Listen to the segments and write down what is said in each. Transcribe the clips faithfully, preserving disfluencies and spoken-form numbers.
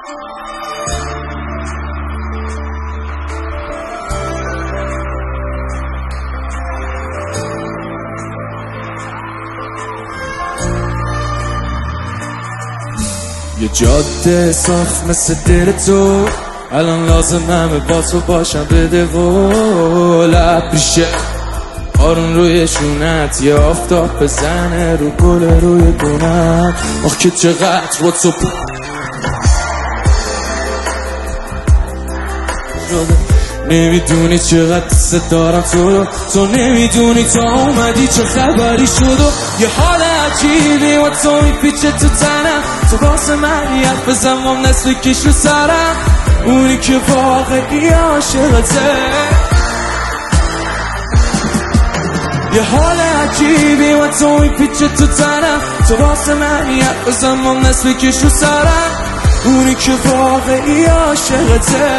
یه جاده صاف مثل دل تو، الان لازم همه با تو باشم بده و لب ریشه آرون روی شونت، یه آفتاب بزنه رو گل روی گونت. آخ که چقدر با تو نمیدونی چقدر دوست دارم تو رو، تو نمیدونی تا اومدی چه خبری شد و یه حال عجیبی و تو میپیچه تو تنم. تو واسه من یه بزنم نسل کش رو سرم، اونی که واقعی عاشقته. یه حال عجیبی و تو میپیچه تو تنم، تو واسه من یه بزنم نسل کش رو سرم، اونی که واقعی عاشقته.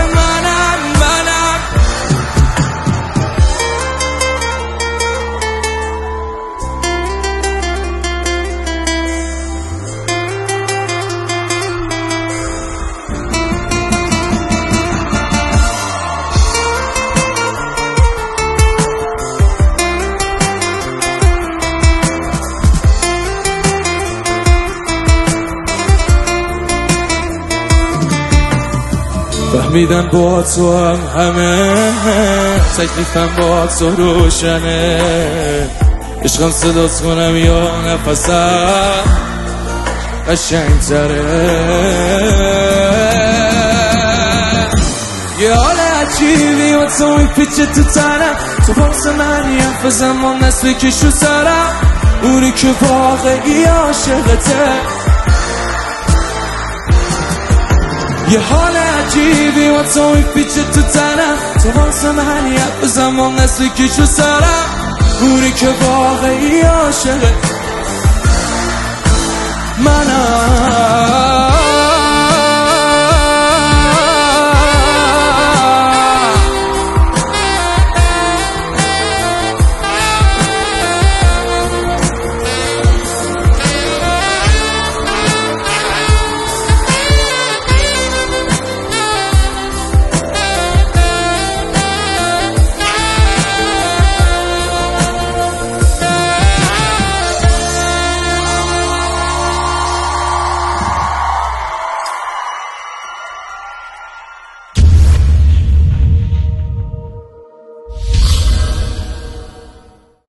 فهمیدن با تو هم همه، تکلیفم با تو روشنه. عشقم صدات کنم یا نفسم قشنگ تره. یه حال عجیبی و تو میپیچه تو تنم، تو واسه من یه بزنم نسل کش رو سرم، اونی که واقعی عاشقته. یه حال عجیبی و تو میپیچه تو تنم، تو واسه من یه بزنم نسل کش رو سرم، اونی که واقعی عاشقه منم.